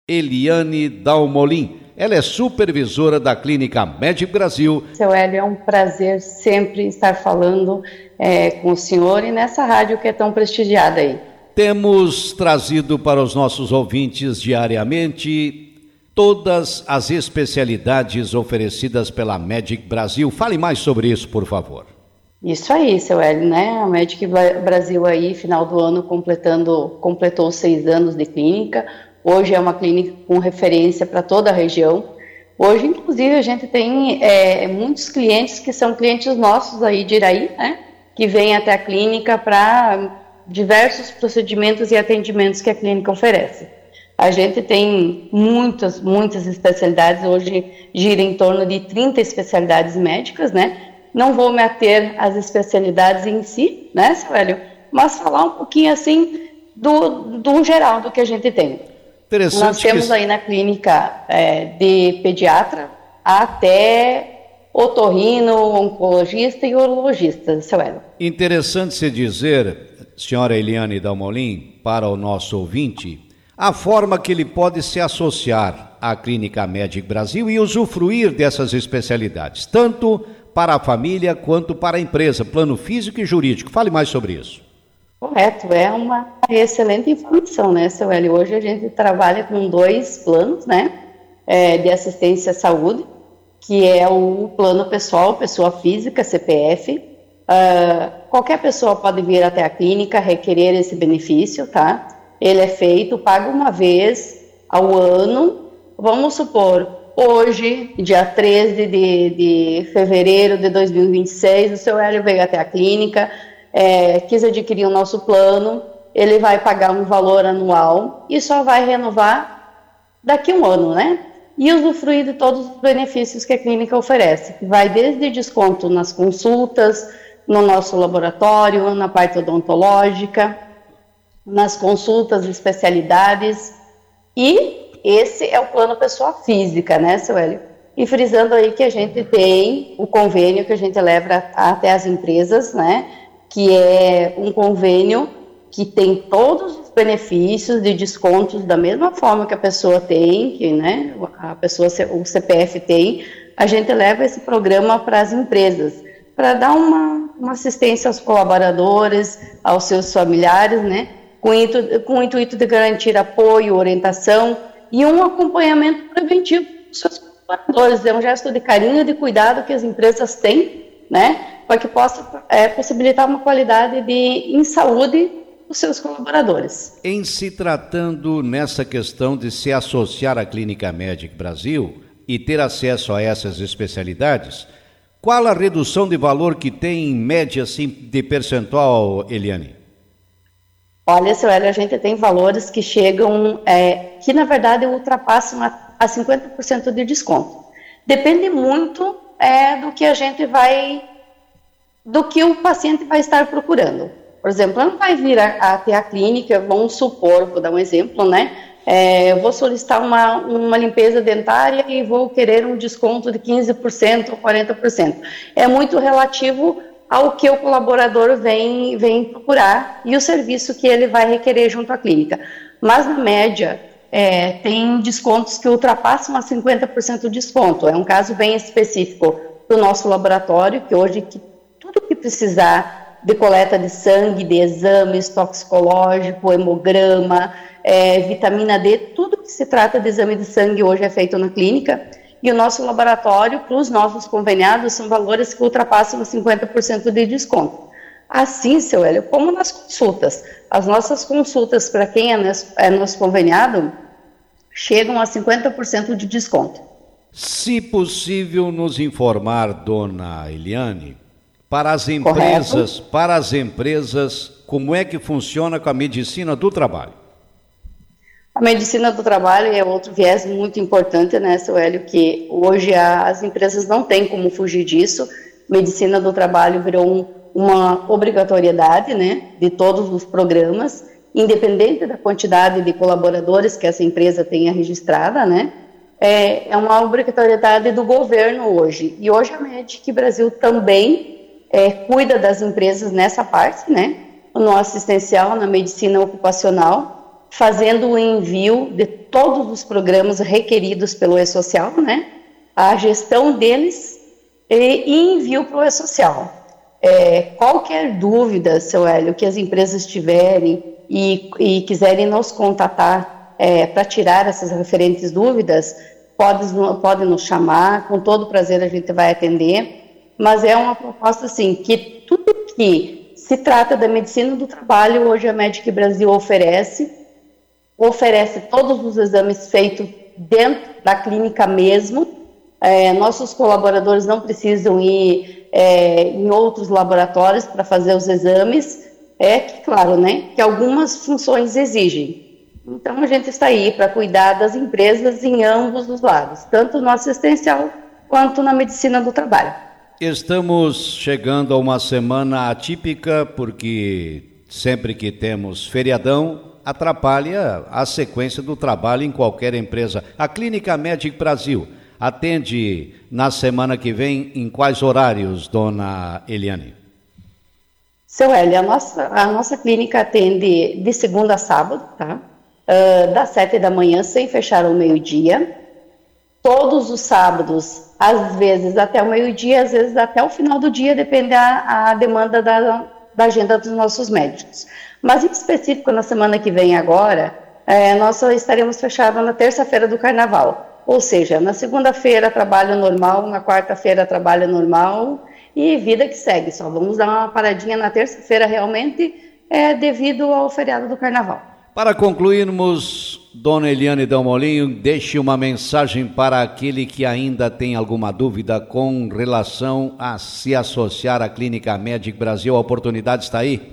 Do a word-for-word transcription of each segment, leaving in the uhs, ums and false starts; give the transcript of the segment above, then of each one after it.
Eliane Dalmolin. Ela é supervisora da Clínica Medic Brasil. Seu Hélio, é um prazer sempre estar falando é, com o senhor e nessa rádio que é tão prestigiada aí. Temos trazido para os nossos ouvintes diariamente todas as especialidades oferecidas pela Medic Brasil. Fale mais sobre isso, por favor. Isso aí, seu Hélio, né? A Medic Brasil aí, final do ano, completando, completou seis anos de clínica. Hoje é uma clínica com referência para toda a região. Hoje, inclusive, a gente tem é, muitos clientes que são clientes nossos aí de Iraí, né? Que vêm até a clínica para diversos procedimentos e atendimentos que a clínica oferece. A gente tem muitas, muitas especialidades. Hoje gira em torno de trinta especialidades médicas, né? Não vou me ater às especialidades em si, né, seu Hélio? Mas falar um pouquinho assim do, do geral do que a gente tem. Nós temos que... aí na clínica é, de pediatra até otorrino, oncologista e urologista, seu Hélio. Interessante se dizer, senhora Eliane Dalmolin, para o nosso ouvinte, a forma que ele pode se associar à Clínica Medic Brasil e usufruir dessas especialidades, tanto para a família quanto para a empresa, plano físico e jurídico. Fale mais sobre isso. Correto, é uma excelente informação, né, seu Hélio? Hoje a gente trabalha com dois planos, né, é, de assistência à saúde, que é o plano pessoal, pessoa física, C P F. Uh, qualquer pessoa pode vir até a clínica requerer esse benefício, tá? Ele é feito, paga uma vez ao ano. Vamos supor, hoje, dia treze de, de fevereiro de dois mil e vinte e seis, o seu Hélio veio até a clínica, É, quis adquirir o nosso plano, ele vai pagar um valor anual e só vai renovar daqui a um ano, né? E usufruir de todos os benefícios que a clínica oferece, que vai desde desconto nas consultas, no nosso laboratório, na parte odontológica, nas consultas de especialidades, e esse é o plano pessoa física, né, seu Hélio? E frisando aí que a gente tem o convênio que a gente leva até as empresas, né? Que é um convênio que tem todos os benefícios de descontos da mesma forma que a pessoa tem, que, né, a pessoa, o C P F tem, a gente leva esse programa para as empresas, para dar uma, uma assistência aos colaboradores, aos seus familiares, né, com, intu, com o intuito de garantir apoio, orientação e um acompanhamento preventivo dos seus colaboradores. É um gesto de carinho e de cuidado que as empresas têm, né, para que possa é, possibilitar uma qualidade de, em saúde dos seus colaboradores. Em se tratando nessa questão de se associar à Clínica Medic Brasil e ter acesso a essas especialidades, qual a redução de valor que tem em média assim, de percentual, Eliane? Olha, seu Hélio, a gente tem valores que chegam, é, que na verdade ultrapassam a, a cinquenta por cento de desconto. Depende muito é, do que a gente vai... do que o paciente vai estar procurando. Por exemplo, não vai vir a, até a clínica, vamos supor, vou dar um exemplo, né? É, eu vou solicitar uma, uma limpeza dentária e vou querer um desconto de quinze por cento ou quarenta por cento. É muito relativo ao que o colaborador vem, vem procurar e o serviço que ele vai requerer junto à clínica. Mas, na média, é, tem descontos que ultrapassam a cinquenta por cento de desconto. É um caso bem específico do nosso laboratório, que hoje... Que tudo que precisar de coleta de sangue, de exames toxicológico, hemograma, é, vitamina D, tudo que se trata de exame de sangue hoje é feito na clínica. E o nosso laboratório, para os nossos conveniados, são valores que ultrapassam cinquenta por cento de desconto. Assim, seu Hélio, como nas consultas. As nossas consultas, para quem é nosso, é nosso conveniado, chegam a cinquenta por cento de desconto. Se possível, nos informar, dona Eliane, para as empresas, Correto. para as empresas, como é que funciona com a medicina do trabalho? A medicina do trabalho é outro viés muito importante, né, seu Hélio, que hoje a, as empresas não têm como fugir disso. Medicina do trabalho virou um, uma obrigatoriedade, né, de todos os programas, independente da quantidade de colaboradores que essa empresa tenha registrada, né, é, é uma obrigatoriedade do governo hoje. E hoje a Medic Brasil também É, cuida das empresas nessa parte, né, no assistencial, na medicina ocupacional, fazendo o envio de todos os programas requeridos pelo E-Social, né? A gestão deles e, e envio para o E-Social. É, qualquer dúvida, seu Hélio, que as empresas tiverem e, e quiserem nos contatar é, para tirar essas referentes dúvidas, pode, pode nos chamar, com todo prazer a gente vai atender, mas é uma proposta assim, que tudo que se trata da medicina do trabalho, hoje a Medic Brasil oferece, oferece todos os exames feitos dentro da clínica mesmo. É, nossos colaboradores não precisam ir é, em outros laboratórios para fazer os exames. É que, claro, né, que algumas funções exigem. Então, a gente está aí para cuidar das empresas em ambos os lados, tanto no assistencial quanto na medicina do trabalho. Estamos chegando a uma semana atípica, porque sempre que temos feriadão, atrapalha a sequência do trabalho em qualquer empresa. A Clínica Medic Brasil atende na semana que vem em quais horários, dona Eliane? Seu Hélio, a nossa, a nossa clínica atende de segunda a sábado, tá? Uh, das sete da manhã, sem fechar ao meio-dia. Todos os sábados, às vezes até o meio-dia, às vezes até o final do dia, depende a, a demanda da, da agenda dos nossos médicos. Mas em específico, na semana que vem agora, é, nós estaremos fechados na terça-feira do Carnaval. Ou seja, na segunda-feira trabalho normal, na quarta-feira trabalho normal e vida que segue. Só vamos dar uma paradinha na terça-feira realmente é, devido ao feriado do Carnaval. Para concluirmos, dona Eliane Dalmolin, deixe uma mensagem para aquele que ainda tem alguma dúvida com relação a se associar à Clínica Medic Brasil. A oportunidade está aí?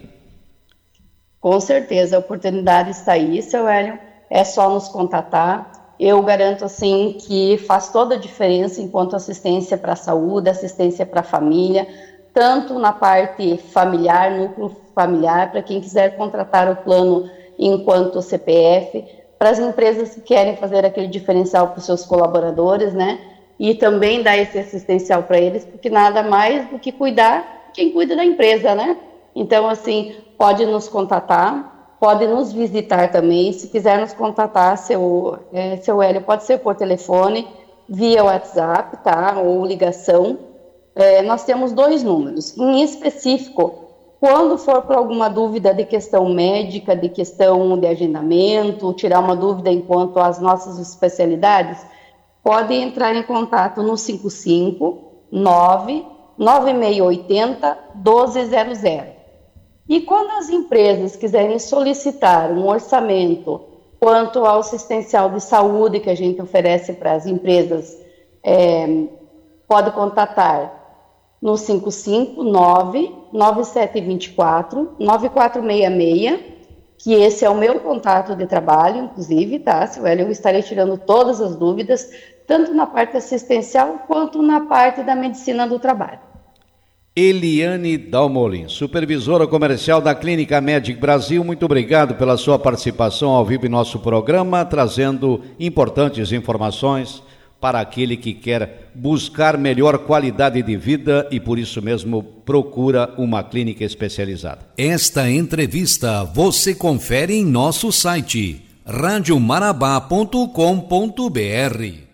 Com certeza, a oportunidade está aí, seu Hélio. É só nos contatar. Eu garanto, assim, que faz toda a diferença enquanto assistência para a saúde, assistência para a família, tanto na parte familiar, núcleo familiar, para quem quiser contratar o plano enquanto C P F, para as empresas que querem fazer aquele diferencial para os seus colaboradores, né? E também dar esse assistencial para eles, porque nada mais do que cuidar quem cuida da empresa, né? Então, assim, pode nos contatar, pode nos visitar também. Se quiser nos contatar, seu, é, seu Hélio, pode ser por telefone, via WhatsApp, tá? Ou ligação. É, nós temos dois números. Em específico, quando for por alguma dúvida de questão médica, de questão de agendamento, tirar uma dúvida enquanto às nossas especialidades, pode entrar em contato no cinco cinco nove nove seis oito zero doze zero zero. E quando as empresas quiserem solicitar um orçamento quanto ao assistencial de saúde que a gente oferece para as empresas, é, pode contatar no cinco cinco nove nove sete dois quatro nove quatro seis seis, que esse é o meu contato de trabalho, inclusive, tá, seu Hélio? Eu estarei tirando todas as dúvidas, tanto na parte assistencial quanto na parte da medicina do trabalho. Eliane Dalmolin, supervisora comercial da Clínica Medic Brasil, muito obrigado pela sua participação ao vivo em nosso programa, trazendo importantes informações para aquele que quer buscar melhor qualidade de vida e por isso mesmo procura uma clínica especializada. Esta entrevista você confere em nosso site rádio marabá ponto com ponto br.